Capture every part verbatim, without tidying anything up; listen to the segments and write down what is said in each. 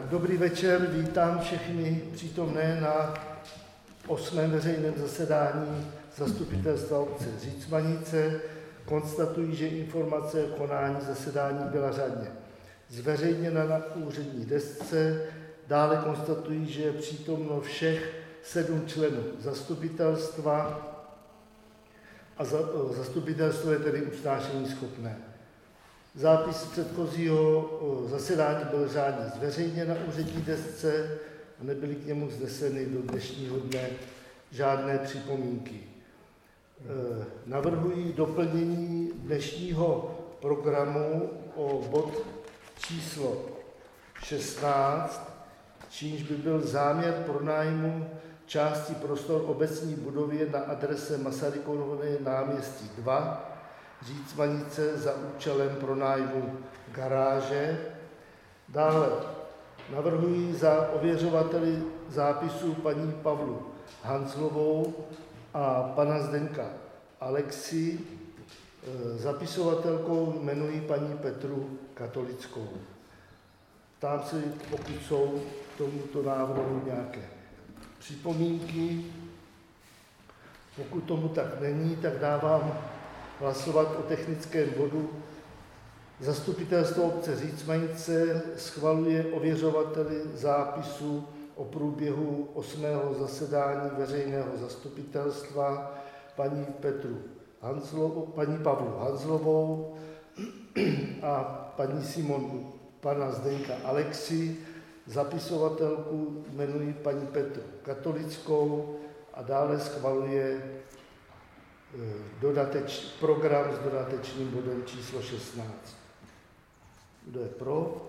dobrý večer, vítám všechny přítomné na osmém veřejném zasedání Zastupitelstva obce Řícmanice. Konstatuji, že informace o konání zasedání byla řádně zveřejněna na úřední desce. Dále konstatuji, že je přítomno všech sedm členů zastupitelstva a za, zastupitelstvo je tedy usnášení schopné. Zápis předchozího zasedání byl řádně zveřejněn na úřední desce a nebyly k němu vzneseny do dnešního dne žádné připomínky. Navrhuji doplnění dnešního programu o bod číslo šestnáct, čímž by byl záměr pronájmu části prostor obecní budovy na adrese Masarykovy náměstí dva, Řícmanice za účelem pronájmu garáže. Dále navrhuji za ověřovateli zápisu paní Pavlu Hanzlovou a pana Zdenka Alexi. Zapisovatelkou jmenuji paní Petru Katolickou. Ptám se, pokud jsou k tomuto návrhu nějaké připomínky. Pokud tomu tak není, tak dávám hlasovat o technickém bodu. Zastupitelstvo obce Řícmanice schvaluje ověřovateli zápisu o průběhu osmého zasedání veřejného zastupitelstva paní Petru Hanzlovou, paní Pavlu Hanzlovou a paní Simonu pana Zdenka Alexi. Zapisovatelku jmenuji paní Petru Katolickou a dále schvaluje dodateč, program s dodatečným bodem číslo šestnáct. Kdo je pro?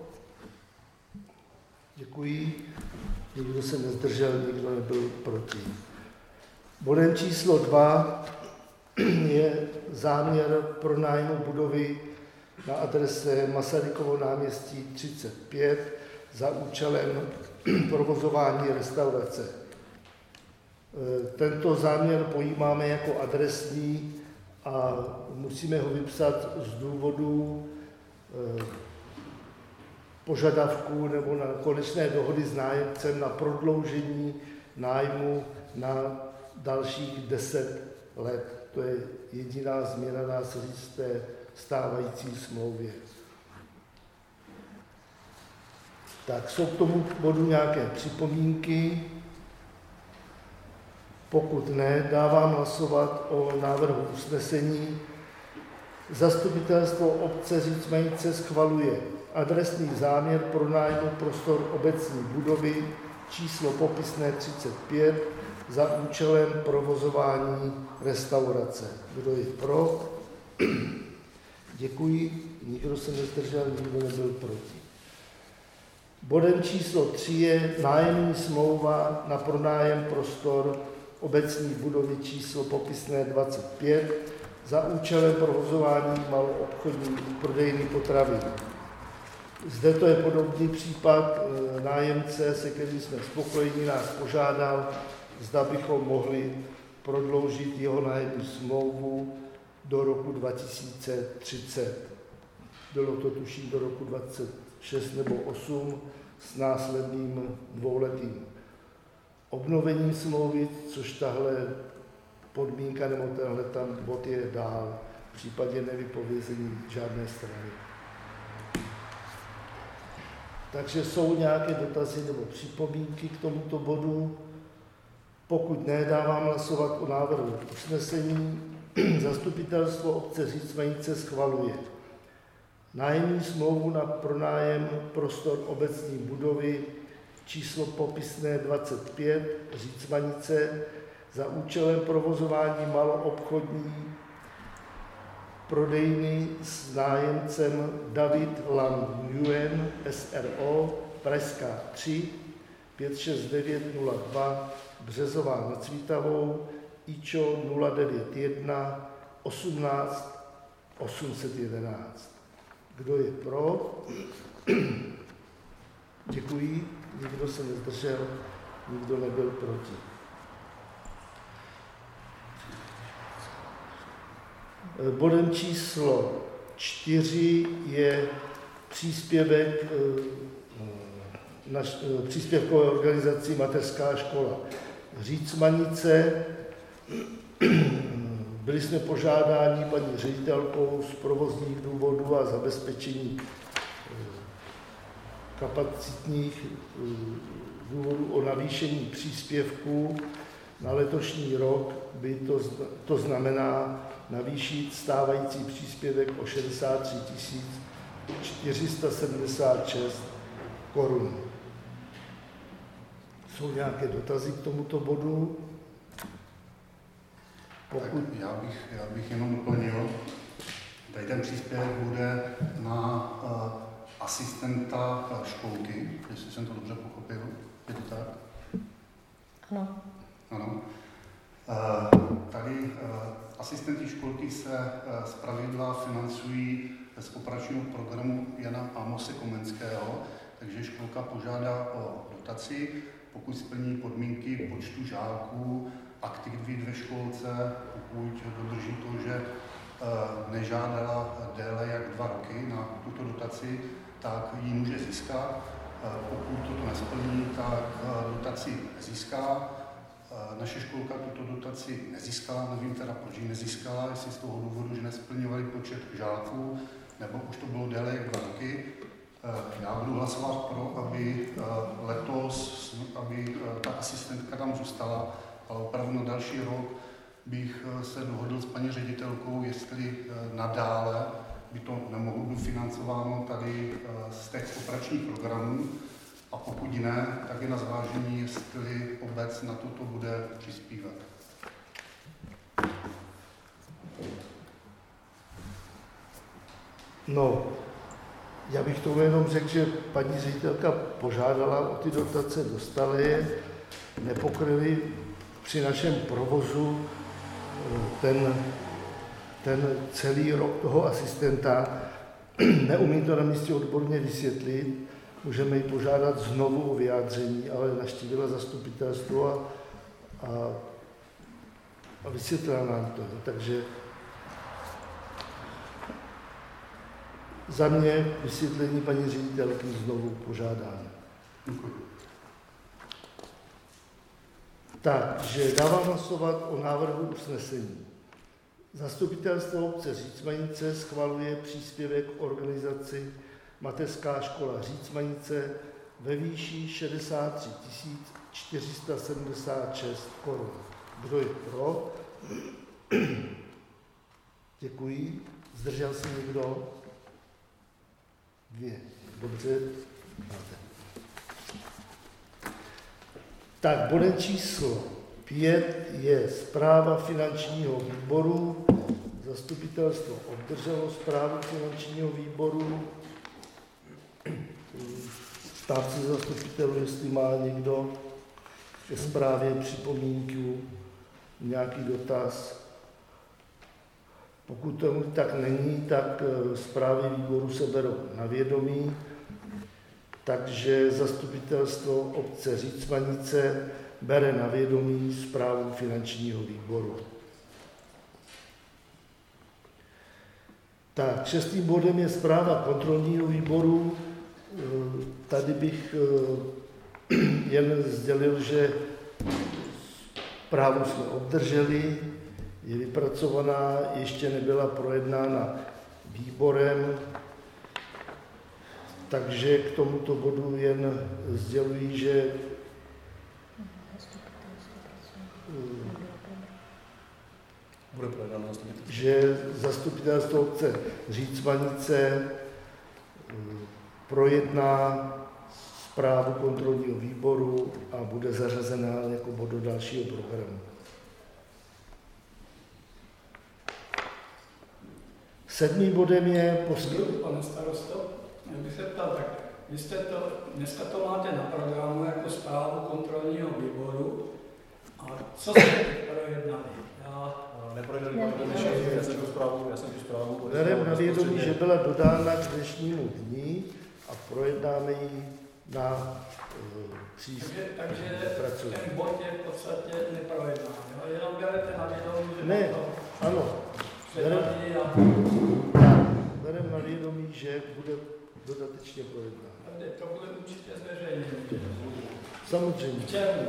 Děkuji. Nikdo se nezdržel, nikdo nebyl proti. Bodem číslo dva je záměr pronájmu budovy na adrese Masarykovo náměstí třicet pět za účelem provozování restaurace. Tento záměr pojímáme jako adresní a musíme ho vypsat z důvodu požadavků nebo na konečné dohody s nájemcem na prodloužení nájmu na dalších deset let. To je jediná změna, dá se říct, v té stávající smlouvě. Tak jsou k tomu bodu nějaké připomínky? Pokud ne, dávám hlasovat o návrhu usnesení. Zastupitelstvo obce Řícmanice schvaluje adresní záměr pronájmu prostor obecní budovy číslo popisné třicet pět za účelem provozování restaurace. Kdo je pro? Děkuji. Nikdo se nezdržel, nikdo nebyl proti. Bodem číslo tři je nájemní smlouva na pronájem prostor obecní budovy číslo popisné dvacet pět za účelem provozování maloobchodní prodejny potravin. Zde to je podobný případ. Nájemce, se kterým jsme spokojeni, nás požádal, zda bychom mohli prodloužit jeho nájemní smlouvu do roku dva tisíce třicet. Bylo to tuším do roku dvacet šest nebo osm s následným dvouletým obnovením smlouvy, což tahle podmínka nebo tenhle tam bod je dál v případě nevypovězení žádné strany. Takže jsou nějaké dotazy nebo připomínky k tomuto bodu? Pokud ne, dávám hlasovat o návrhu usnesení. Zastupitelstvo obce Řícmanice schvaluje nájemní smlouvu na pronájem prostor obecní budovy číslo popisné dvacet pět Řícmanice za účelem provozování maloobchodní prodejny s nájemcem David Lam Nguyen S R O Pražská tři pět šest devět nula dva Březová nad Svítavou I Č O nula devět jedna osmnáct osm set jedenáct. Kdo je pro? Děkuji. Nikdo se nezdržel, nikdo nebyl proti. Bodem číslo čtyři je příspěvek naš, příspěvkové organizaci Mateřská škola Řícmanice. Byli jsme požádáni paní ředitelkou z provozních důvodů a zabezpečení kapacitních důvodů o navýšení příspěvků. Na letošní rok by to, to znamená navýšit stávající příspěvek o šedesát tři tisíc čtyři sta sedmdesát šest korun. Jsou nějaké dotazy k tomuto bodu? Pokud... Já, bych, já bych jenom doplnil, tady ten příspěvek bude na uh, asistenta školky, jestli jsem to dobře pochopil, je to tak? Ano. Ano. Tady asistenti školky se zpravidla financují z operačního programu Jana Amose Komenského, takže školka požádá o dotaci, pokud splní podmínky počtu žáků, aktivit ve školce, pokud dodrží to, že nežádala déle jak dva roky na tuto dotaci, tak ji může získat. Pokud toto nesplní, tak dotaci nezíská. Naše školka tuto dotaci nezískala, nevím teda, proč ji nezískala, jestli z toho důvodu, že nesplňovali počet žáků, nebo už to bylo déle jak dva roky. Já budu hlasovat pro, aby letos, aby ta asistentka tam zůstala, ale opravdu na další rok bych se dohodl s paní ředitelkou, jestli nadále by to nemohlo být financováno tady z těch operačních programů. A pokud ne, tak je na zvážení, jestli obec na toto bude přispívat. No, já bych tomu jenom řekl, že paní ředitelka požádala o ty dotace, dostali je, nepokryli při našem provozu ten, ten celý rok toho asistenta. Neumím to na místě odborně vysvětlit, můžeme ji požádat znovu o vyjádření, ale navštívila zastupitelstvo a, a, a vysvětlila nám to. Takže za mě vysvětlení paní ředitelky znovu požádáme. Děkuji. Takže dávám hlasovat o návrhu usnesení. Zastupitelstvo obce Řícmanice schvaluje příspěvek organizaci Mateřská škola Řícmanice ve výši šedesát tři tisíc čtyři sta sedmdesát šest korun. Kdo je pro? Děkuji. Zdržel se někdo? Dvě. Dobře. Máte. Tak, bodem číslo pět je zpráva finančního výboru. Zastupitelstvo obdrželo zprávu finančního výboru. Ptám se zastupitelů, jestli má někdo ke zprávě připomínku, nějaký dotaz. Pokud tomu tak není, tak zprávy výboru se berou na vědomí. Takže zastupitelstvo obce Řícmanice bere na vědomí zprávu finančního výboru. Tak, šestým bodem je zpráva kontrolního výboru. Tady bych jen sdělil, že zprávu jsme obdrželi, je vypracovaná, ještě nebyla projednána výborem, takže k tomuto bodu jen sděluji, že bude projednáno zastupitelstvo. že zastupitelstvo obce Řícmanice projedná zprávu kontrolního výboru a bude zařazena jako bod do dalšího programu. Sedmým bodem je poskyt... Pane starosto, já bych se ptal, tak vy jste to, dneska to máte na programu jako zprávu kontrolního výboru a co jste teď projednali? Já neprojednali, protože já jsem tu zprávu, já jsem tu zprávu... Bereme na vědomí, že byla dodána k dnešnímu dní a projednáme ji na uh, příští. Takže, takže ten bod je v podstatě neprojednán, jo? Jenom berete na vědomí, že ne, to ano. Bereme a... berem na vědomí, že bude dodatečně projednán. Ale to bude určitě zveřejněno. Samozřejmě. V červnu.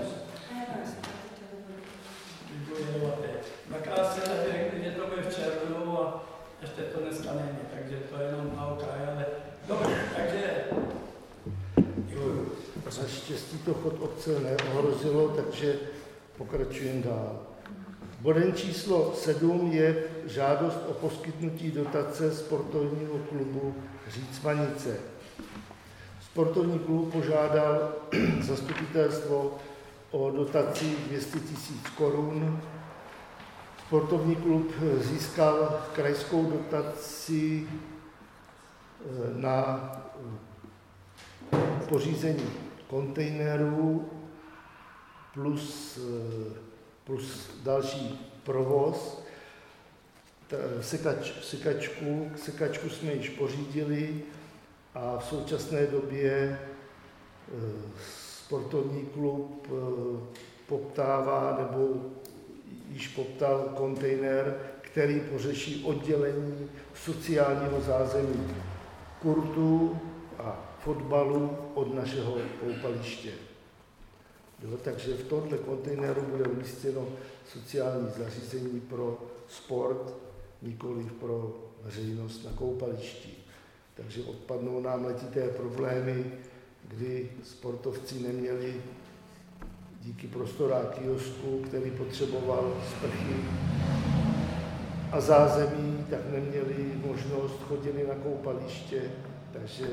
Dvakrát se tady řekli, že to bude v červnu a ještě to dneska není, takže to je jenom na okraj, ale dobře, takže děkuju. Naštěstí to chod obce neohrozilo, takže pokračujeme dál. Bodem číslo sedm je žádost o poskytnutí dotace sportovního klubu Řícmanice. Sportovní klub požádal zastupitelstvo o dotaci dvě stě tisíc korun. Sportovní klub získal krajskou dotaci na pořízení kontejnerů plus, plus další provoz. Sekač, sekačku, sekačku jsme již pořídili a v současné době sportovní klub poptává nebo již poptal kontejner, který pořeší oddělení sociálního zázemí kurtu a fotbalu od našeho koupaliště. Jo, takže v tomto kontejneru bude umístěno sociální zařízení pro sport, nikoliv pro veřejnost na koupališti. Takže odpadnou nám letité problémy, kdy sportovci neměli díky prostorám kiosku, který potřeboval sprchy a zázemí, tak neměli možnost, chodili na koupaliště, takže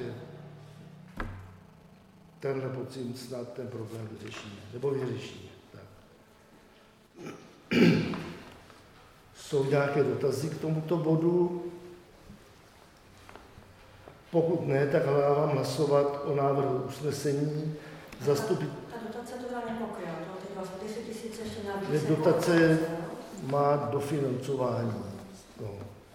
tenhle pocit snad ten problém vyřešíme, nebo vyřešíme. Tak. Jsou nějaké dotazy k tomuto bodu? Pokud ne, tak dávám hlasovat o návrhu usnesení. Zastupit... Ta dotace to dá nepokryla, to ty dvacet tisíc ještě navíc. Dotace má dofinancování. No.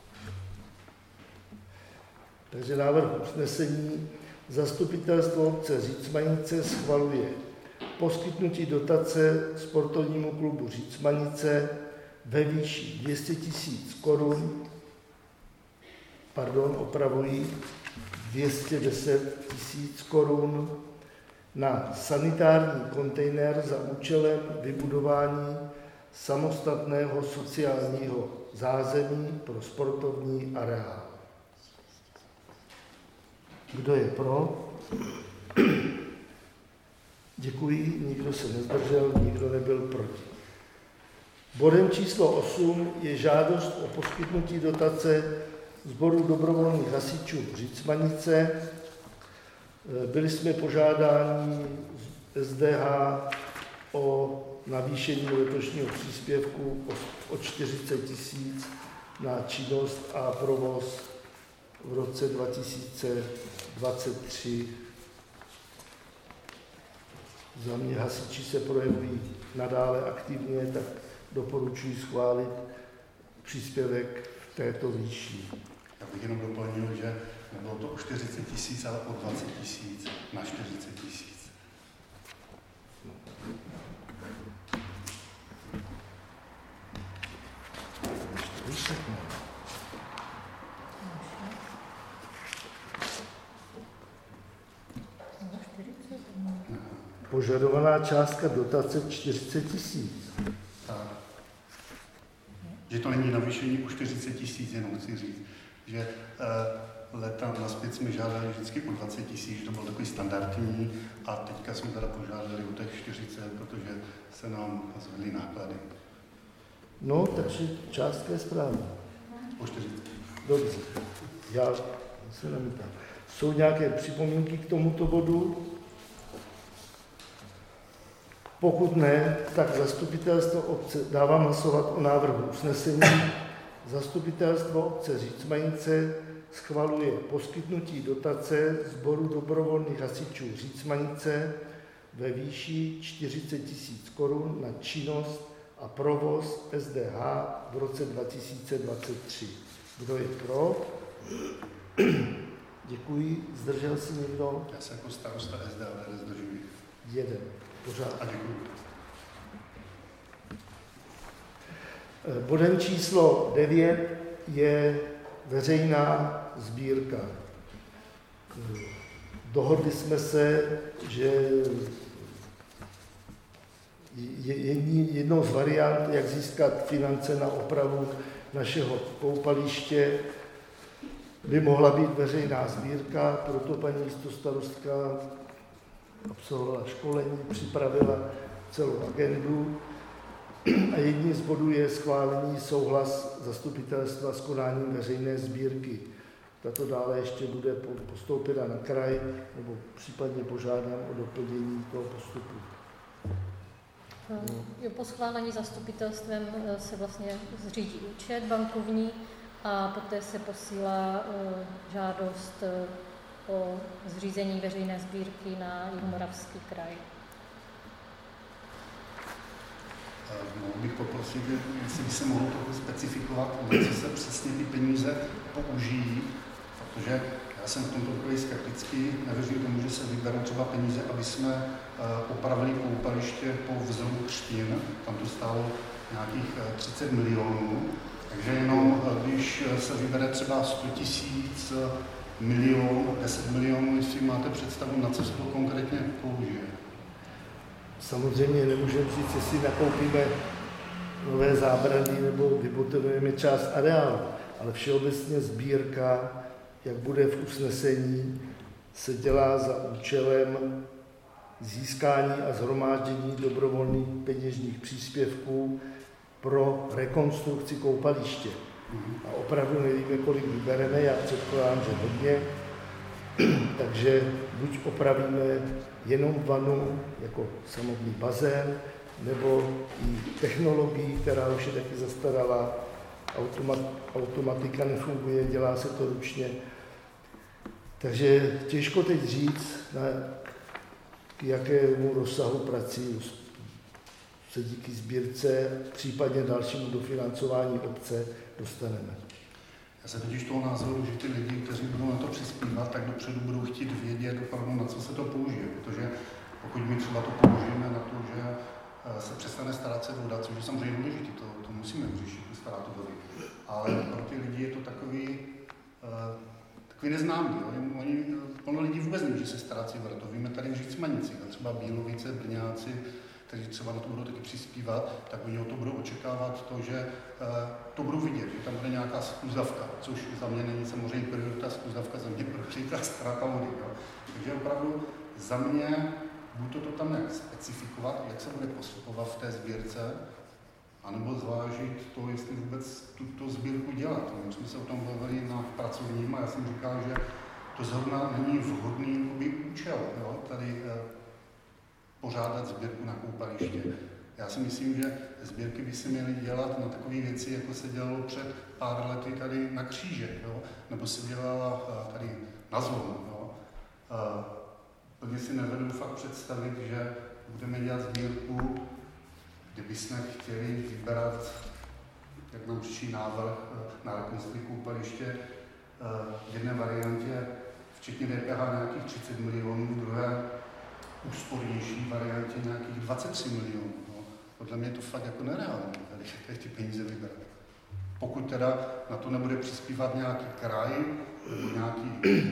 Takže návrh usnesení. Zastupitelstvo obce Řícmanice schvaluje poskytnutí dotace sportovnímu klubu Řícmanice ve výši dvě stě tisíc korun, pardon, opravují, dvě stě deset tisíc korun na sanitární kontejner za účelem vybudování samostatného sociálního zázemí pro sportovní areál. Kdo je pro? Děkuji, nikdo se nezdržel, nikdo nebyl proti. Bodem číslo osm je žádost o poskytnutí dotace Sboru dobrovolných hasičů Řícmanice. Byli jsme požádáni z S D H o navýšení letošního příspěvku o čtyřicet tisíc na činnost a provoz v roce dva tisíce dvacet tři. Za mě hasiči se projevují nadále aktivně, tak doporučuji schválit příspěvek v této výši. Já bych jenom doplnil, že nebylo to o čtyřicet tisíc, ale o dvacet tisíc na čtyřicet tisíc. Požadovaná částka dotace čtyřicet tisíc. Tak. Že to není navýšení o čtyřicet tisíc, jenom chci říct, že e, leta nazpět jsme žádali vždycky o dvacet tisíc, to bylo takový standardní, a teďka jsme teda požádali o těch čtyřicet, protože se nám zvedly náklady. No, takže částka je správná. O čtyřicet. Dobře, já se namítám. Jsou nějaké připomínky k tomuto bodu? Pokud ne, tak zastupitelstvo obce, dávám hlasovat o návrhu usnesení. Zastupitelstvo obce Řícmanice schvaluje poskytnutí dotace Sboru dobrovolných hasičů Řícmanice ve výši čtyřicet tisíc korun na činnost a provoz S D H v roce dva tisíce dvacet tři. Kdo je pro? Děkuji. Zdržel si někdo? Já se jako starosta S D H nezdržuji. Jeden. Pořád. A děkuji. Bodem číslo devět je veřejná sbírka. dohodli jsme se, že jední, jednou z variant, jak získat finance na opravu našeho koupaliště, by mohla být veřejná sbírka, proto paní místostarostka absolvovala školení, připravila celou agendu a jedním z bodů je schválení souhlas zastupitelstva s konáním veřejné sbírky. Tato dále ještě bude postoupena na kraj, nebo případně požádám o doplnění toho postupu. Jo, po schválení zastupitelstvem se vlastně zřídí účet bankovní a poté se posílá žádost o zřízení veřejné sbírky na Jihomoravský kraj. Mohl bych poprosit, jestli by se mohlo trochu specifikovat, na co se přesně ty peníze použijí, protože já jsem v tomto takový skeptický, nevěřím tomu, že se vyberou třeba peníze, aby jsme opravili koupaliště po vzoru Křtin, tam to stálo nějakých třicet milionů, takže jenom když se vybere třeba sto tisíc, milion, deset milionů, jestli máte představu, na co se to konkrétně použije. Samozřejmě nemůžeme říct, jestli nakoupíme nové zábrany nebo vybotonujeme část areálu, ale všeobecně sbírka, jak bude v usnesení, se dělá za účelem získání a shromáždění dobrovolných peněžních příspěvků pro rekonstrukci koupaliště. A opravdu nevíme, kolik vybereme, já předpokládám, že hodně, takže buď opravíme jenom vanu jako samotný bazén, nebo i technologii, která už je taky zastaralá, automat, automatika nefunguje, dělá se to ručně. Takže těžko teď říct, na, k jakému rozsahu prací se díky sbírce, případně dalšímu dofinancování obce dostaneme. Já se totiž toho názoru, že ty lidi, kteří budou na to přispívat, tak dopředu budou chtít vědět opravdu, na co se to použije, protože pokud my třeba to použijeme na to, že se přestane starat se voda, což je samozřejmě důležité, to, to musíme vyřešit, starat vody. Ale pro ty lidi je to takový, uh, takový neznámý. Jo? Oni, plno lidí vůbec neví, že se starat si voda. To víme tady v Řícmanicích, třeba Bílovice, Brňáci, kteří třeba na to budou taky přispívat, tak oni o to budou očekávat to, že uh, to budou vidět, že tam bude nějaká skluzavka, což za mě není samozřejmě priorita skluzavka, za mě priorita ztráta vody. Jo? Takže opravdu za mě buď to, to tam nějak specifikovat, jak se bude postupovat v té sbírce, anebo zvážit to, jestli vůbec tuto sbírku dělat. My jsme se o tom bavili na pracovním a já jsem říkal, že to zrovna není vhodný účel, jo? Tady eh, pořádat sbírku na koupaliště. Já si myslím, že sbírky by se měly dělat na takové věci, jako se dělalo před pár lety tady na Kříže, jo? Nebo se dělala eh, tady na Zlom. Jo? Eh, Plně si nevedu fakt představit, že budeme dělat sbírku, kdybychom chtěli vybrat, jak nám přišli návrh na rekonstrukci koupaliště, v jedné variantě, včetně D P H nějakých třicet milionů, v druhé úspornější variantě nějakých dvacet tři milionů. No. Podle mě je to fakt jako nereálné, tady, tady ty peníze vybrat. Pokud teda na to nebude přispívat nějaký kraj nebo nějaký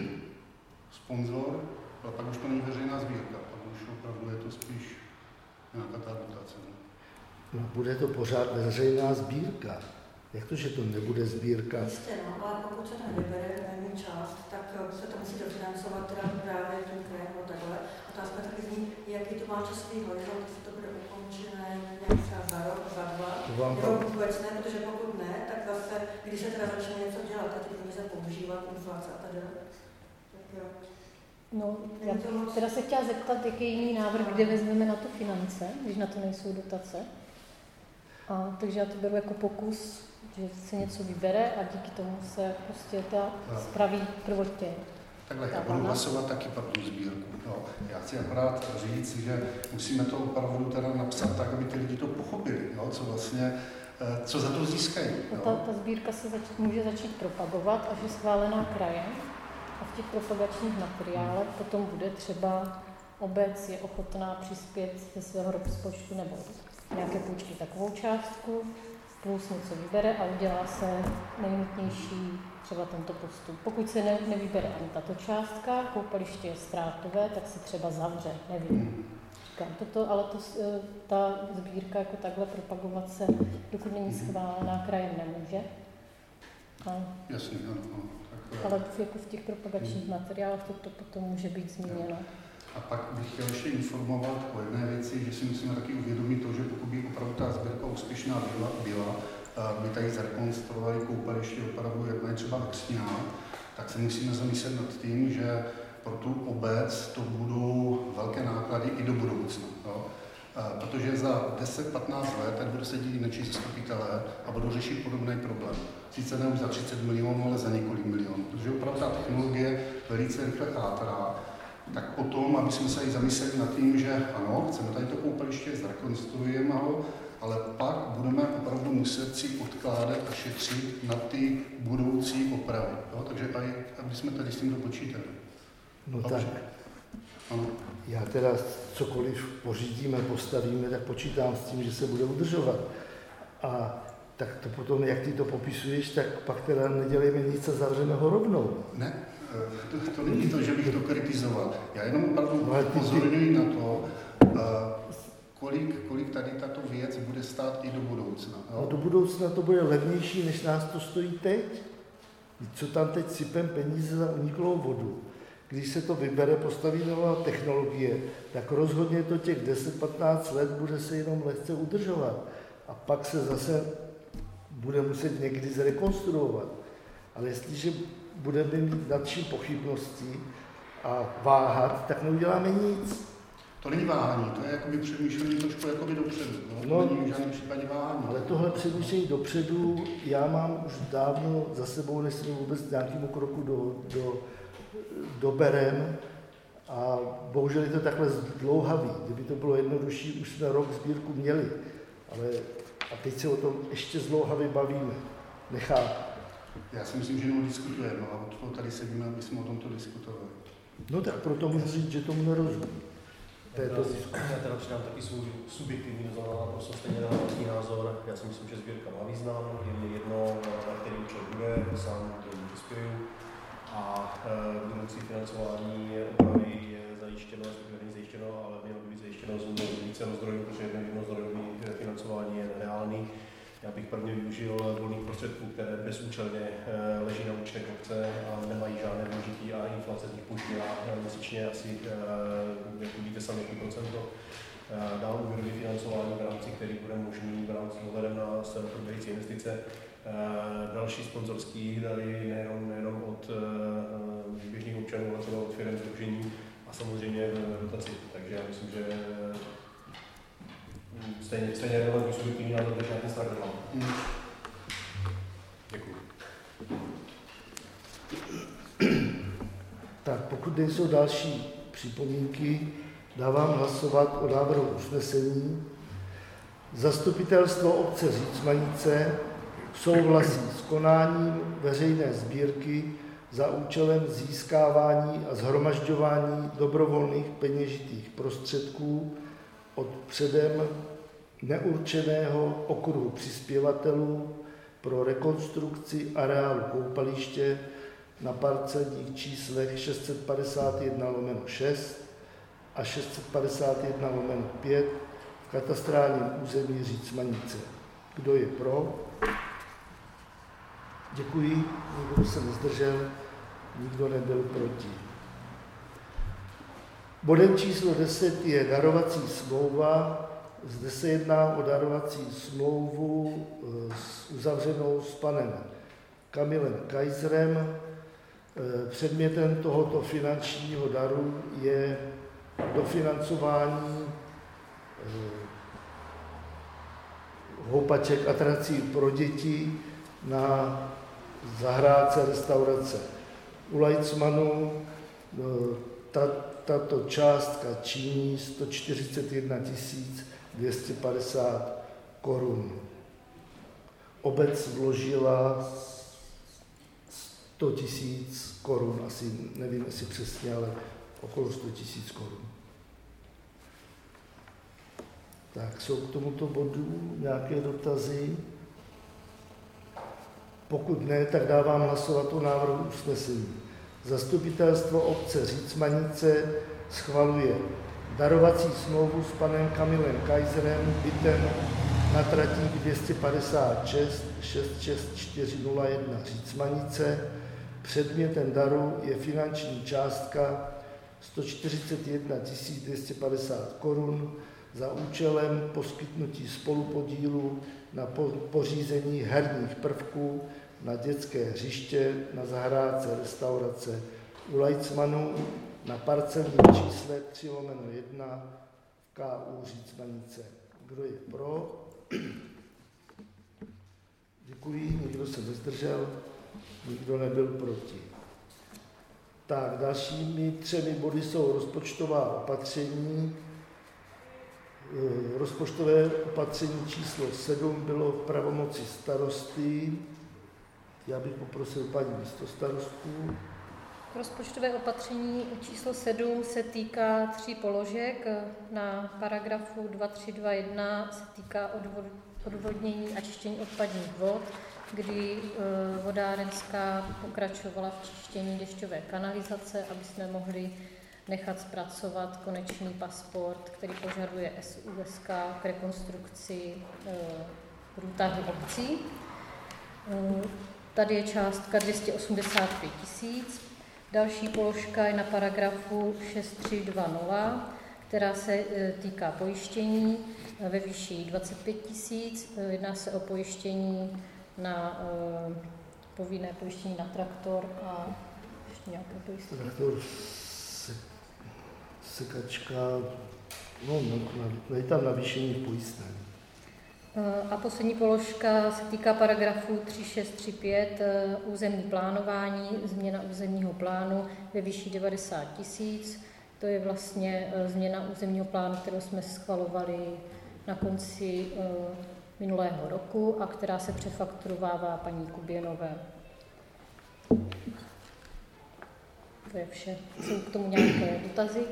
sponzor, ale pak už to není veřejná sbírka, pak už opravdu je to spíš nějaká ta dotace. No, bude to pořád veřejná sbírka. Jak to, že to nebude sbírka? Jistě, no, ale pokud se tam vybere nejmenší část, tak se to musí dofinancovat teda právě tím krajem nebo takhle. Otázka taky zní, jaký to má časový horizont, jestli to bude ukončené nějak třeba za rok, za dva, nebo vůbec ne, protože pokud ne, tak zase, když se teda začne něco dělat, tak ty peníze používat, inflace a tak dále. Tak jo. No, já teda se chtěla zeptat, jaký je jiný návrh, kde vezmeme na to finance, když na to nejsou dotace. A, takže já to beru jako pokus, že se něco vybere a díky tomu se prostě ta spraví prvotně. Takhle, já budu hlasovat taky pro tu sbírku. No, já chci akorát říct, že musíme to opravdu teda napsat tak, aby ty lidi to pochopili, jo, co vlastně, co za to získají. No, ta, ta sbírka se zač, může začít propagovat, až je schválená krajem. A v těch propagačních materiálech potom bude třeba obec je ochotná přispět ze svého rozpočtu nebo nějaké půjčky takovou částku, plus něco vybere a udělá se nejnutnější třeba tento postup. Pokud se ne, nevybere ani tato částka, koupaliště je ztrátové, tak se třeba zavře, nevím. Říkám toto, ale to, ta sbírka jako takhle propagovat se, dokud není schválená, krajem nemůže. A, Jasně, ano. ano. Tak, ale jako v těch propagačních materiálech toto potom může být zmíněno. A pak bych chtěl ještě informovat o jedné věci, že si musíme taky uvědomit to, že pokud by opravdu ta sbírka úspěšná byla, byla my tady zrekonstruovali koupaliště opravdu, jak mají třeba Křťňák, tak se musíme zamyslet nad tím, že pro tu obec to budou velké náklady i do budoucna. Jo? Protože za deset patnáct let tady budou sedět jineční zastupitelé a budou řešit podobný problém. Sice ne už za třicet milionů, ale za několik milionů. Protože opravdu ta technologie velice rychle chátrá. Tak potom, aby jsme se i zamysleli nad tím, že ano, chceme tady to koupaliště, zrekonstruujeme ho, ale pak budeme opravdu muset si odkládat a šetřit na ty budoucí opravy. Jo? Takže aj, aby jsme tady s tím dopočítali. No a tak, ano. Já teda cokoliv pořídíme, postavíme, tak počítám s tím, že se bude udržovat. A tak to potom, jak ty to popisuješ, tak pak teda nedělejme nic a zavřeme ho rovnou. Ne, to, to není to, že bych to kritizoval. Já jenom opravdu no, upozorňuji na to, kolik, kolik tady tato věc bude stát i do budoucna. Jo? No do budoucna to bude levnější, než nás to stojí teď. Co tam teď sypem peníze za uniklou vodu. Když se to vybere, postaví nová technologie, tak rozhodně to těch deset patnáct let bude se jenom lehce udržovat. A pak se zase bude muset někdy zrekonstruovat. Ale jestliže budeme mít nadší pochybnosti a váhat, tak neuděláme nic. To není váhání, to je jakoby přemýšlení trošku jakoby dopředu. No? No, to není v žádném případě váhání. Ale tohle přemýšlení dopředu já mám už dávno za sebou, než jsem vůbec nějakému kroku do, do, doberem. A bohužel je to takhle dlouhavý. Kdyby to bylo jednodušší, už jsme rok sbírku měli. Ale a teď se o tom ještě zdlouhavě bavíme. Nechápu. Já si myslím, že jenom diskutujeme, a od toho tady sedíme, aby jsme o tomto diskutovali. No tak proto můžu říct, že tomu nerozumím. Já teda přidám taky svůj subjektivní naprosto stejně národní názor. Já si myslím, že sbírka má význam, je mi jedno, na který účel bude, sám do ní přispěju. A e, budoucí financování opravy je zajištěno, respektive není zajištěno, ale mělo by být zajištěno z více zdrojů, protože jednozdrojové financování je nereálný. Já bych prvně využil volných prostředků, které bezúčelně leží na účtech obce a nemají žádné využití a inflace z nich používá měsíčně asi, jak vidíte sami, jaký procento. Dál úvěrové financování, v rámci který bude možný v rámci ohledem na probíhající investice. Další sponzorský dary nejenom, nejenom od běžných občanů, ale třeba od firem sdružení a samozřejmě dotaci. Takže já myslím, že Stejně, stejně relevantní subjektivní názor, takže nějaký strach nemám. Hmm. Děkuji. Tak pokud nejsou další připomínky, dávám hlasovat o návrhu usnesení. Zastupitelstvo obce Řícmanice souhlasí s konáním veřejné sbírky za účelem získávání a shromažďování dobrovolných peněžitých prostředků od předem neurčeného okruhu přispěvatelů pro rekonstrukci areálu koupaliště na parcelních číslech šest set padesát jedna lomeno šest a šest set padesát jedna lomeno pět v katastrálním území Řícmanice. Kdo je pro? Děkuji. Nikdo se nezdržel, nikdo nebyl proti. Bodem číslo deset je darovací smlouva. Zde se jedná o darovací smlouvu uzavřenou s panem Kamilem Kaiserem. Předmětem tohoto finančního daru je dofinancování houpaček atrací pro děti na zahrádce restaurace u Leitzmannu. Ta, tato částka činí sto čtyřicet jedna tisíc dvě stě padesát korun. Obec vložila sto tisíc korun, asi nevím, jestli přesně, ale okolo sto tisíc korun. Tak jsou k tomuto bodu nějaké dotazy? Pokud ne, tak dávám hlasovat o návrhu usnesení. Zastupitelstvo obce Řícmanice schvaluje darovací smlouvu s panem Kamilem Kaiserem bytem na trati dvě stě padesát šest šest šest čtyři nula jedna Řícmanice. Předmětem daru je finanční částka sto čtyřicet jedna tisíc dvě stě padesát korun za účelem poskytnutí spolupodílu na pořízení herních prvků na dětské hřiště na zahrádce restaurace u Lajcmanů na parcelním čísle tři lomeno jedna v K U Řícmanice. Kdo je pro? Děkuji, nikdo se nezdržel, nikdo nebyl proti. Tak, dalšími třemi body jsou rozpočtová opatření. Rozpočtové opatření číslo sedm bylo v pravomoci starosty. Já bych poprosil paní místostarostku. Rozpočtové opatření číslo sedm se týká tří položek. Na paragrafu dva tři dva jedna se týká odvodnění a čištění odpadních vod, kdy vodárenská pokračovala v čištění dešťové kanalizace, aby jsme mohli nechat zpracovat konečný pasport, který požaduje S U S K k rekonstrukci průtahu obcí. Tady je částka dvě stě osmdesát pět tisíc. Další položka je na paragrafu šest tři dva nula, která se týká pojištění ve výši dvacet pět tisíc. Jedná se o pojištění na povinné pojištění na traktor a ještě nějaké pojištění. Traktor, se, sekačka, no, je tam navýšení pojistné. A poslední položka se týká paragrafu tři šest tři pět, územní plánování, změna územního plánu ve výši devadesát tisíc. To je vlastně změna územního plánu, kterou jsme schvalovali na konci minulého roku a která se přefakturovává paní Kuběnové. To je vše. Jsou k tomu nějaké dotazy?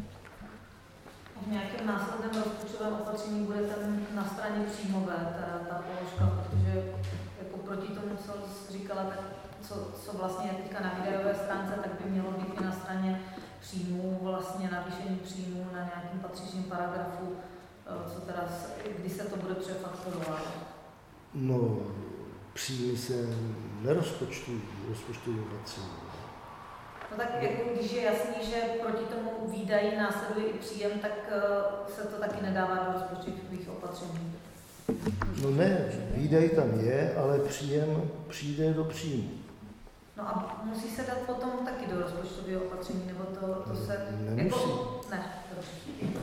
V nějakém následném rozpočtovém opatření bude ten na straně příjmové, ta, ta položka, protože jako proti tomu, co jsi říkala, tak co, co vlastně je teďka na výdajové stránce, tak by mělo být i na straně příjmů, vlastně navýšení příjmů na nějakém patřičném paragrafu, co teda, kdy se to bude přefakturovat. No, příjmy se nerozpočtují, rozpočtují opatření. No tak jako, když je jasný, že proti tomu výdaji následuje i příjem, tak uh, se to taky nedává do rozpočtových opatření. No ne, výdaj tam je, ale příjem přijde do příjmu. No a musí se dát potom taky do rozpočtového opatření, nebo to, to se... Nemusí. Jako, ne, dobře.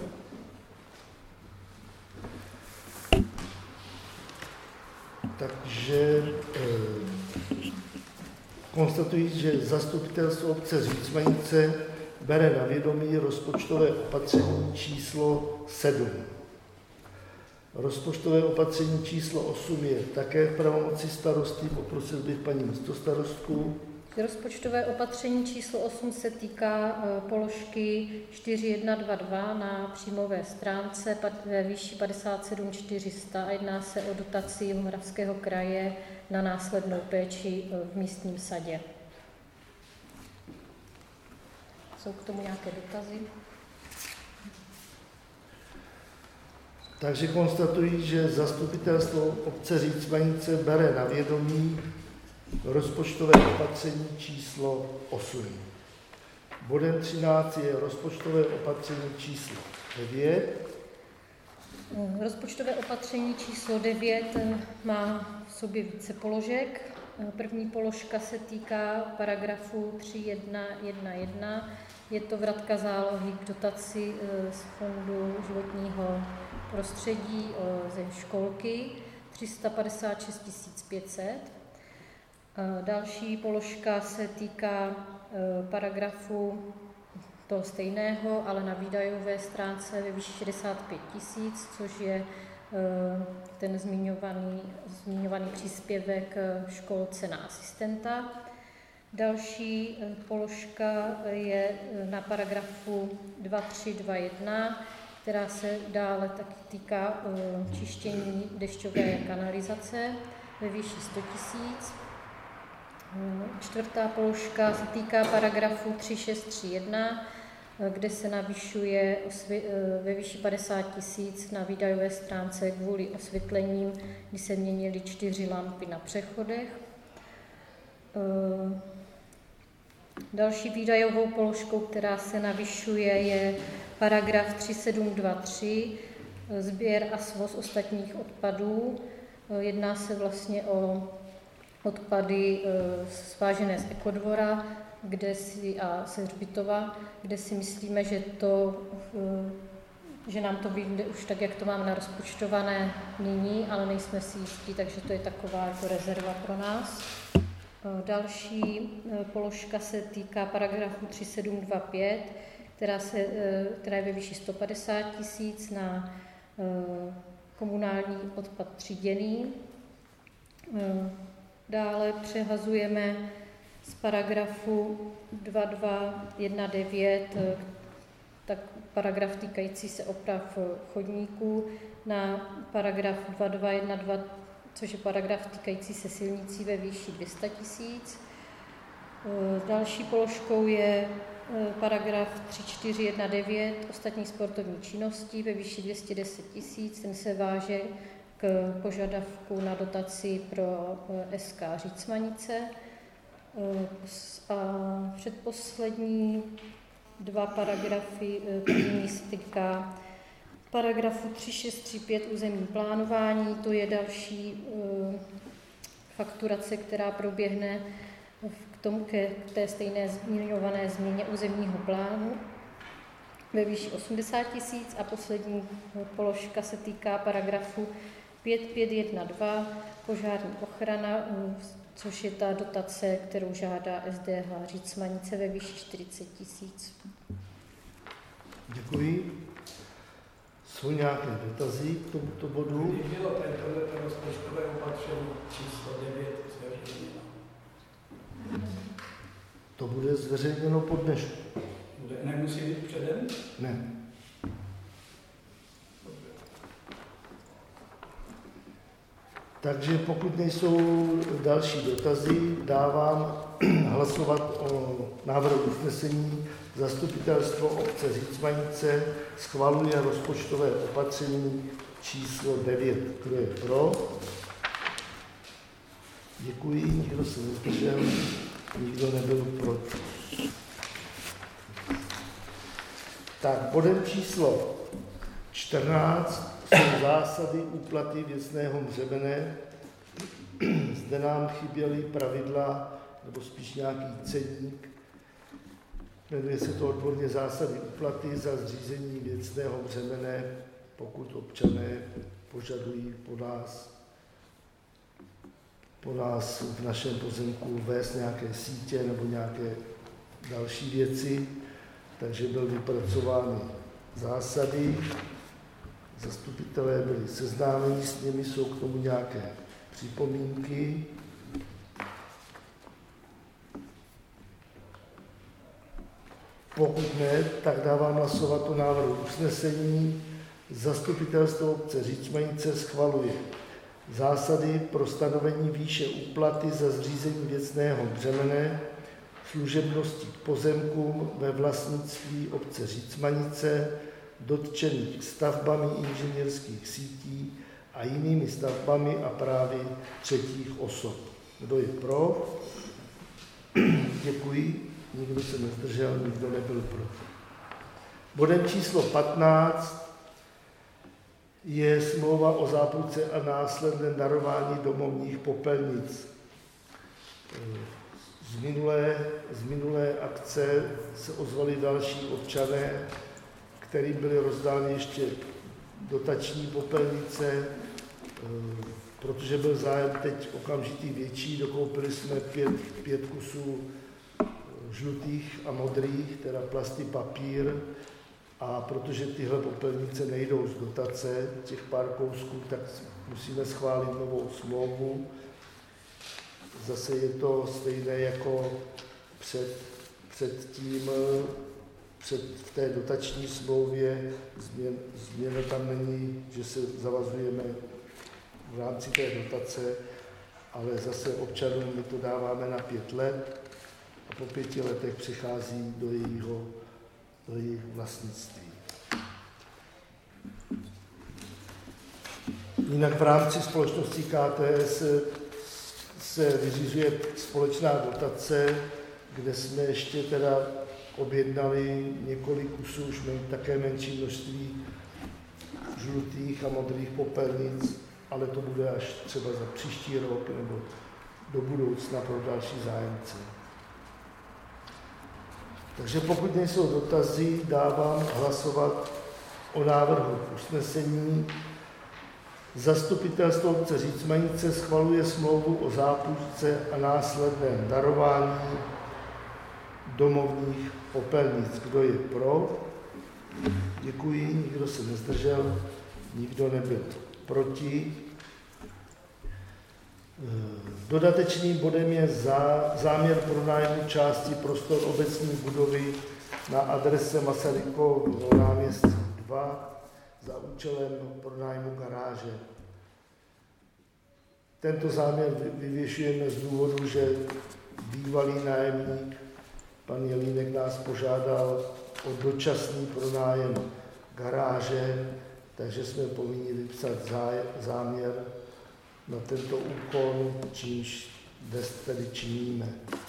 Takže eh, konstatují, že zastupitelstvo obce Řícmanice bere na vědomí rozpočtové opatření číslo sedm. Rozpočtové opatření číslo osm je také v pravomoci starosty, poprosil bych paní místostarostku. Rozpočtové opatření číslo osm se týká položky čtyři jedna dva dva na příjmové stránce ve výši padesát sedm čtyři sta a jedná se o dotaci Jihomoravského kraje na následnou péči v místním sadě. Jsou k tomu nějaké dotazy? Takže konstatují, že zastupitelstvo obce Řícmanice bere na vědomí rozpočtové opatření číslo osm. Bodem třináct je rozpočtové opatření číslo devět. Rozpočtové opatření číslo devět má v sobě více položek. První položka se týká paragrafu tři jedna jedna jedna. Je to vratka zálohy k dotaci z Fondu životního prostředí ze školky tři sta padesát šest tisíc pět set. Další položka se týká paragrafu toho stejného, ale na výdajové stránce ve výši šedesát pět tisíc, což je ten zmiňovaný, zmiňovaný příspěvek školce na asistenta. Další položka je na paragrafu dva tři dva jedna, která se dále taky týká čištění dešťové kanalizace ve výši sto tisíc. Čtvrtá položka se týká paragrafu tři šest tři jedna, kde se navyšuje ve výši padesát tisíc na výdajové stránce kvůli osvětlením, kdy se měnily čtyři lampy na přechodech. Další výdajovou položkou, která se navyšuje, je paragraf tři sedm dva tři, sběr a svoz ostatních odpadů. Jedná se vlastně o odpady svážené z Ekodvora, kde si, a se Hřbitova, kde si myslíme, že, to, že nám to vyjde už tak, jak to máme narozpočtované nyní, ale nejsme si jistí, takže to je taková jako rezerva pro nás. Další položka se týká paragrafu tři sedm dva pět, která, se, která je ve výši sto padesát tisíc na komunální odpad tříděný. Dále přehazujeme z paragrafu dva dva jedna devět, tak paragraf týkající se oprav chodníků, na paragraf dva dva jedna dva, což je paragraf týkající se silnicí ve výši dvě stě tisíc. Další položkou je paragraf tři čtyři jedna devět, ostatní sportovní činnosti ve výši dvě stě deset tisíc, ten se váže k požadavku na dotaci pro S K Řícmanice. A předposlední dva paragrafy, první se týká paragrafu tři šest tři pět územní plánování, to je další fakturace, která proběhne k tomu, k té stejné zmiňované změně územního plánu ve výši osmdesát tisíc a poslední položka se týká paragrafu pět pět jedna dva, požární ochrana, což je ta dotace, kterou žádá S D H Řícmanice ve výši čtyřicet tisíc. Děkuji. Jsou nějaké dotazy k tomuto bodu? Kdy bylo tohle rozpočtové opatření číslo devět zveřejněno? To bude zveřejněno po dnešku. Nemusí být předem? Ne. Takže pokud nejsou další dotazy, dávám hlasovat o návrhu usnesení. Zastupitelstvo obce Řícmanice schvaluje rozpočtové opatření číslo devět. Kdo je pro? Děkuji, nikdo se nezdržel, nikdo nebyl proti. Tak, bodem číslo čtrnáct jsou zásady úplaty věcného břemene. Zde nám chyběly pravidla, nebo spíš nějaký ceník. Jmenuje se to odborně zásady úplaty za zřízení věcného břemene, pokud občané požadují po nás, po nás v našem pozemku vést nějaké sítě nebo nějaké další věci. Takže byly vypracovány zásady, zastupitelé byli seznámeni s nimi, jsou k tomu nějaké připomínky. Pokud ne, tak dávám hlasovat o návrhu usnesení. Zastupitelstvo obce Řícmanice schvaluje zásady pro stanovení výše úplaty za zřízení věcného břemene, služebnosti k pozemkům ve vlastnictví obce Řícmanice, dotčených stavbami inženýrských sítí a jinými stavbami a právy třetích osob. Kdo je pro? Děkuji. Nikdo se nezdržel, nikdo nebyl proti. Bodem číslo patnáct je smlouva o zápůjce a následném darování domovních popelnic. Z minulé, z minulé akce se ozvali další občané, kterým byly rozdány ještě dotační popelnice, protože byl zájem teď okamžitý větší, dokoupili jsme pět, pět kusů žlutých a modrých, teda plasty, papír, a protože tyhle popelnice nejdou z dotace, těch pár kousků, tak musíme schválit novou smlouvu. Zase je to stejné jako před, před tím, před, v té dotační smlouvě. Změn, změna tam není, že se zavazujeme v rámci té dotace, ale zase občanům my to dáváme na pět let a po pěti letech přichází do jejího, do jejich vlastnictví. Jinak v rámci společnosti K T S se, se vyřizuje společná dotace, kde jsme ještě teda objednali několik kusů, už mají také menší množství žlutých a modrých popelnic, ale to bude až třeba za příští rok nebo do budoucna pro další zájemce. Takže pokud nejsou dotazy, dávám hlasovat o návrhu usnesení. Zastupitelstvo obce Řícmanice schvaluje smlouvu o zápůjčce a následném darování domovních popelnic. Kdo je pro? Děkuji. Nikdo se nezdržel, nikdo nebyl proti. Dodatečným bodem je zá, záměr pronájmu části prostor obecní budovy na adrese Masarykovo náměstí dva za účelem pronájmu garáže. Tento záměr vyvěšujeme z důvodu, že bývalý nájemník, pan Jelínek, nás požádal o dočasný pronájem garáže, takže jsme povinni vypsat záměr na tento úkon, čímž dnes tedy činíme.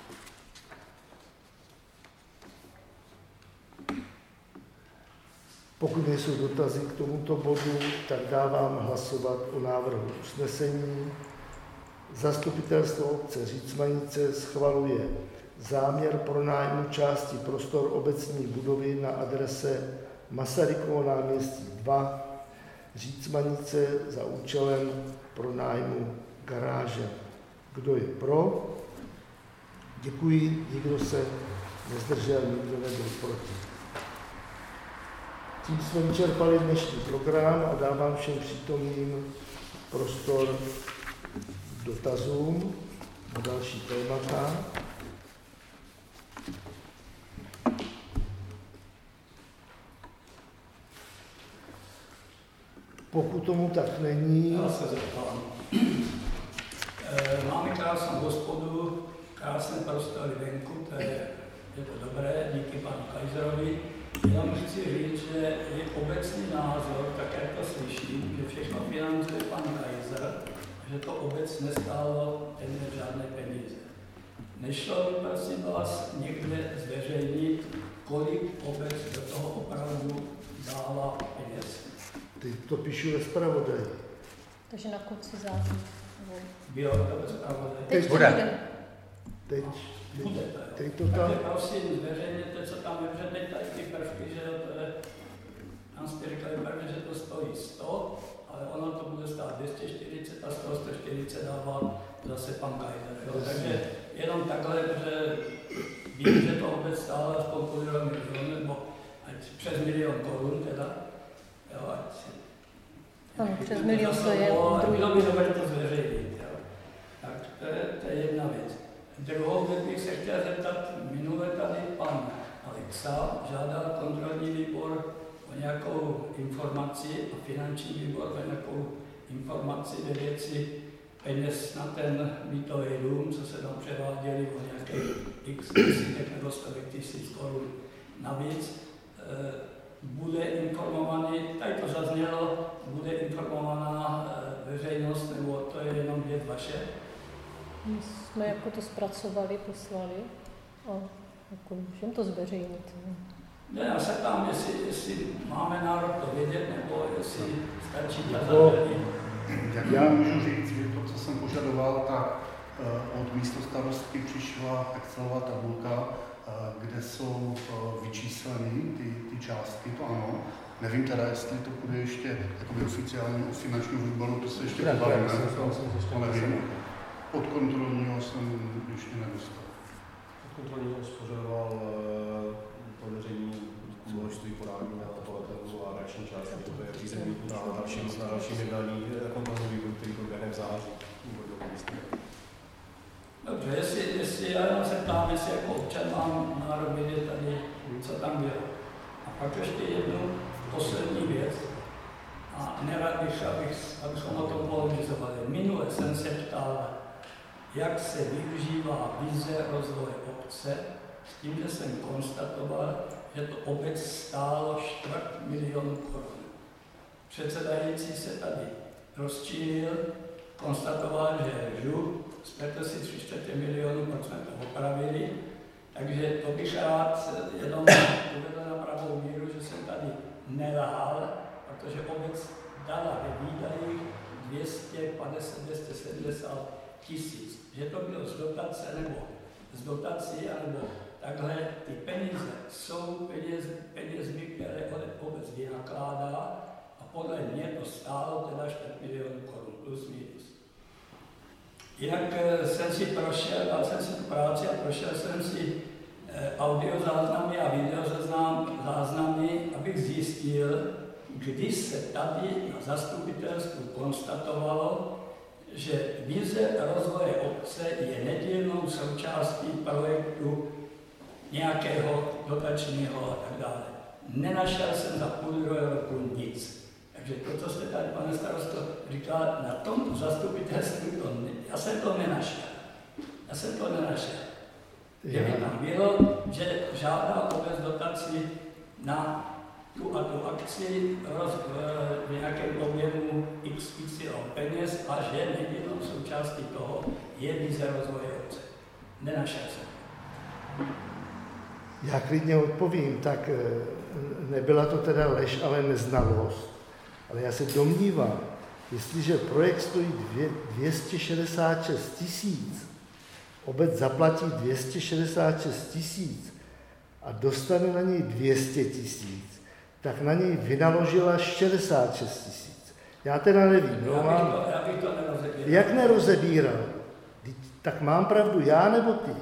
Pokud nejsou dotazy k tomuto bodu, tak dávám hlasovat o návrhu usnesení. Zastupitelstvo obce Řícmanice schvaluje záměr pronájmu části prostor obecní budovy na adrese Masarykovo náměstí dva, Řícmanice za účelem pronájmu garáže. Kdo je pro? Děkuji, nikdo se nezdržel, nikdo nebyl proti. Tím jsme vyčerpali dnešní program a dávám všem přítomným prostor k dotazům na další témata. Pokud tomu tak není... Já se zeptám. Máme krásnou hospodu, krásné prostory venku, to je, je to dobré, díky panu Kaiserovi. Jenom chci říct, že je obecný názor, tak jak to slyším, že všechno financuje pan Kaiser, že to obec nestálo téměř žádné peníze. Nešlo by, prosím vás, někde zveřejnit, kolik obec do toho opravdu dává peněz? Teď to píšu ve zpravodaji. Takže na konci září. Bylo to ve zpravodaji? Teď bude. Teď, Bude to, teď to tam... Takže prosím, zveřejněte, co tam je, protože teď tady ty prvky, že to je, tam jste říkali prvně, že to stojí sto, ale ono to bude stát dvě stě čtyřicet a z toho sto čtyřicet dává zase pan Kaiser. Takže jenom takhle, že vím, že to obec stále aspoň půl milion, nebo přes milion korun teda. Jo, ať si... Ano, přes milion to je druhý. Bylo by dobré to zveřejnit, jo. Tak to je, to je jedna věc. Druhou věc bych se chtěl zeptat, minule tady pan Alexa žádal kontrolní výbor o nějakou informaci a finanční výbor o nějakou informaci ve věci peněz na ten bytový dům, co se tam převáděli o nějakých x tisícek nebo stovek tisíc korun navíc. E, bude informovaný, tady to zaznělo, bude informovaná e, veřejnost, nebo to je jenom věc vaše? My jsme jako to zpracovali, poslali a jako můžeme to zveřejnit. Ne, já se tam, jestli, jestli máme národ to vědět, nebo jestli stačí tazateli. Jak já můžu říct, že to, co jsem požadoval, tak od místostarostky přišla Excelová tabulka, kde jsou vyčísleny ty, ty částky, to ano. Nevím teda, jestli to bude ještě jakoby oficiálně od finančního výboru, to se ještě pobavíme, to nevím. Od kontrolního jsem ještě nedostal. Od kontrolního spořadoval pověření množství podání na poplatnou a reakční částky, to je řízení na dalším, na dalším jednání kontrolního výboru, který proběhne v září. Dobře, jestli, jestli já jenom se ptám, jestli jako občan mám nárok vědět tady, co tam bylo. A pak ještě jednu poslední věc. A nerad bych, abych, abychom o tom polemizovali. Minule jsem se ptal jak se využívá vize rozvoje obce, s tím, že jsem konstatoval, že to obec stálo čtvrt milionu korun. Předsedající se tady rozčílil, konstatoval, že lžu, spletl si tři čtvrtě milionu, proč jsme to opravili, takže to bych rád jenom uvedl na pravou míru, že jsem tady nelhal, protože obec dala ve výdajích dvě stě padesát, dvě stě sedmdesát tisíc. Že to bylo z dotace nebo z dotací, nebo takhle ty peníze jsou peněz, penězmi, které obec vynakládá a podle mě to stálo teda čtvrt milionu korun plus minus. Jinak jsem si prošel, dal jsem si tu práci a prošel jsem si audiozáznamy a videozáznamy, abych zjistil, kdy se tady na zastupitelstvu konstatovalo, že vize rozvoje obce je nedílnou součástí projektu nějakého dotačního a tak dále. Nenašel jsem za půl druhého roku nic. Takže to, co jste tady, pane starosto, říkal, na tomto zastupitelstvu, to ne, já jsem to nenašel. Já jsem to nenašel. Že by tam bylo, že žádá obec dotaci na tu a tu akci roz, v nějakém objemu iks ypsilon peněz a že nedílnou součástí toho je vize rozvoje obce. Nenašel jsem. Já klidně odpovím, tak nebyla to teda lež, ale neznalost. Ale já se domnívám, jestliže projekt stojí dvě stě šedesát šest tisíc, obec zaplatí dvě stě šedesát šest tisíc a dostane na něj dvě stě tisíc, tak na něj vynaložila šedesát šest tisíc. Já teda nevím, no, já, bych mám, to, já bych to nerozebíral. Jak nerozebíral? Tak mám pravdu já nebo ty?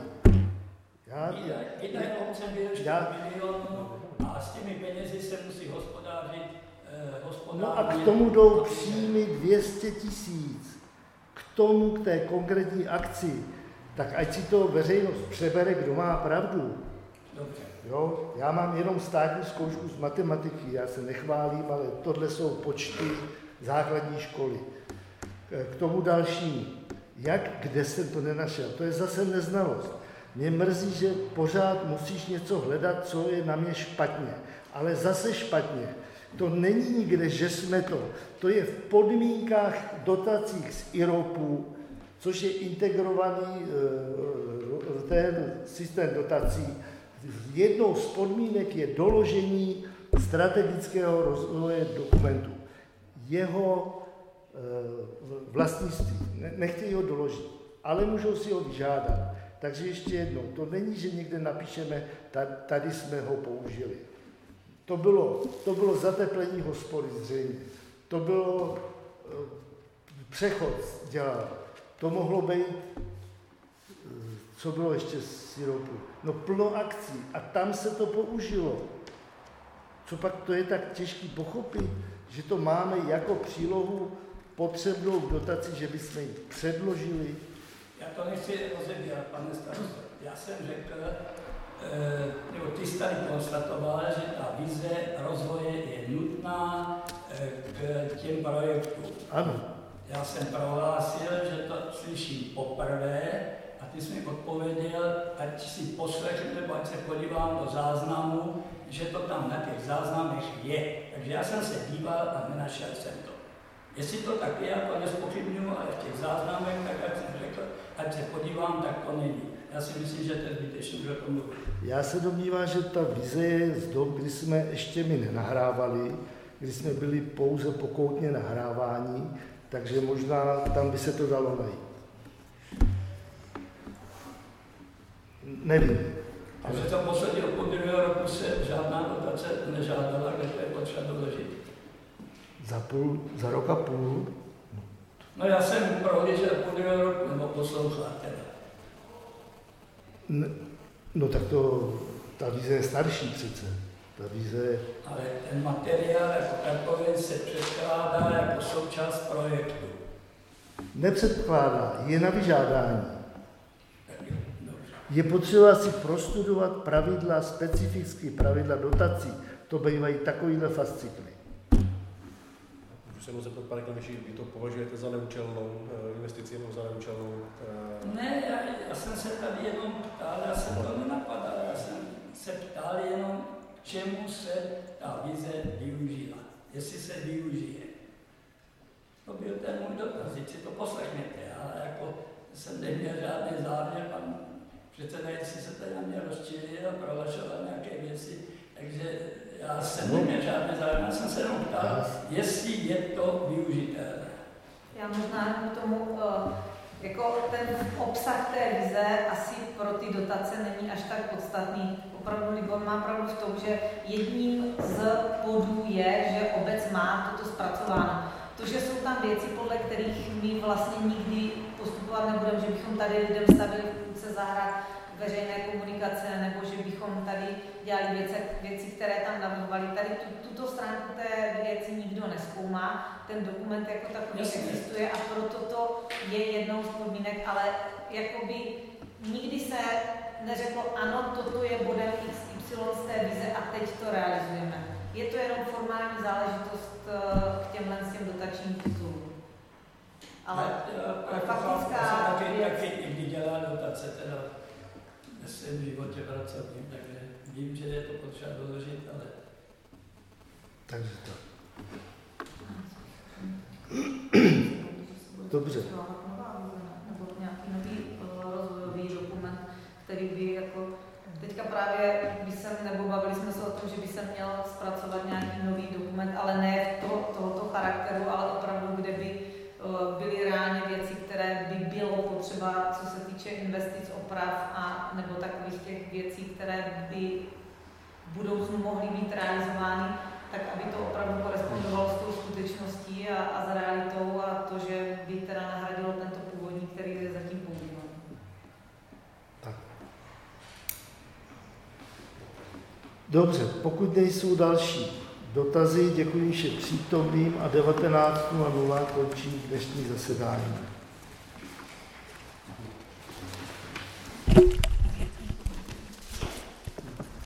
Já, Výdaj obce byl čtyři milionů a s těmi penězi se musí hospodářit. Eh, hospodářit. No a k tomu jdou příjmy dvě stě tisíc. K tomu, k té konkrétní akci. Tak ať si to veřejnost přebere, kdo má pravdu. Dobře. Jo? Já mám jenom státní zkoušku z matematiky, já se nechválím, ale tohle jsou počty základní školy. K tomu dalšímu. Jak, kde jsem to nenašel? To je zase neznalost. Mě mrzí, že pořád musíš něco hledat, co je na mě špatně. Ale zase špatně. To není nikde, že jsme to. To je v podmínkách dotacích z I R O P, což je integrovaný ten systém dotací. Jednou z podmínek je doložení strategického rozvoje dokumentu. Jeho vlastnictví. Nechtějí ho doložit, ale můžou si ho vyžádat. Takže ještě jednou, to není, že někde napíšeme, tady jsme ho použili. To bylo, to bylo zateplení hospody zřejmě. To bylo přechod dělat. To mohlo být, co bylo ještě z syropu. No plno akcí a tam se to použilo. Co pak to je tak těžký pochopit, že to máme jako přílohu potřebnou k dotaci, že bychom ji předložili. Já to nechci rozebírat, pane starosto. Já jsem řekl, e, nebo ty jsi tady konstatoval, že ta vize rozvoje je nutná e, k těm projektům. Ano. Já jsem prohlásil, že to slyším poprvé a ty jsi mi odpověděl, ať si poslechnu, nebo ať se podívám do záznamu, že to tam na těch záznamech je. Takže já jsem se díval a nenašel jsem to. Jestli to tak je, já to nezpochybnuju, ale v těch záznamech, tak jak jsem řekl, ať se podívám, tak to není. Já si myslím, že to je zbytečný, že to mluví. Já se domnívám, že ta vize je z dob, kdy jsme ještě my nenahrávali, kdy jsme byli pouze pokoutně nahrávání, takže možná tam by se to dalo najít. Nevím. Ale za posledního půl druhého roku se žádná dotace nežádala, kde to je potřeba doložit. Za, půl, za rok a půl? No já jsem prohlížel půl druhého roku, nebo poslouchal teda. No, no tak to, ta vize je starší přece. Ta vize... Ale ten materiál jako takový se předkládá jako součást projektu. Nepředkládá, je na vyžádání. Je potřeba si prostudovat pravidla, specifické pravidla dotací. To bývají takovýhle fascikly. Můžu se jenom zeptat, pane Klemiši, vy to považujete za neúčelnou investici nebo za neúčelnou? Ne, já, já jsem se tady jenom ptal, já jsem to nenapadal, já jsem se ptal jenom, čemu se ta vize využila, jestli se využije. To byl ten můj dotaz, si to poslechněte, ale jako jsem neměl žádný záměr, pan předsedající se tady na mě rozčílil a prohlašoval nějaké věci, takže já jsem neměl žádný záměr, já jsem se jenom ptal, jestli je to využitelné. Já možná k tomu, jako ten obsah té vize asi pro ty dotace není až tak podstatný. Opravdu Libor má pravdu v tom, že jedním z bodů je, že obec má toto zpracováno. To, že jsou tam věci, podle kterých my vlastně nikdy postupovat nebudeme, že bychom tady lidem stavili funkce zahrad veřejné komunikace, nebo že bychom tady dělali věci, věci které tam navrhovali. Tady tu, tuto stránku té věci nikdo nezkoumá, ten dokument jako takový existuje a proto to je jednou z podmínek, ale jakoby nikdy se neřeklo, ano, toto je bodem X Y z té vize a teď to realizujeme. Je to jenom formální záležitost k těmhle s těm dotačním titulům. Ale faktická věc... Taky někdy dělá dotace, teda ve svém životě pracovním, takže vím, že je to potřeba doložit, ale... Takže to. Dobře. Nebo nějaký nový rozvojový dokument, který by jako... Teďka právě by se, nebo bavili jsme se o tom, že by se měl zpracovat nějaký nový dokument, ale ne to, tohoto charakteru, ale opravdu, kde by uh, byly reálně věci, které by bylo potřeba, co se týče investic, oprav a nebo takových těch věcí, které by v budoucnu mohly být realizovány, tak aby to opravdu korespondovalo s tou skutečností a, a s realitou a to, že by teda nahradilo tento původní, který je zatím používán. Dobře, pokud nejsou další dotazy, děkuji všem přítomným a devatenáct nula nula končí dnešní zasedání.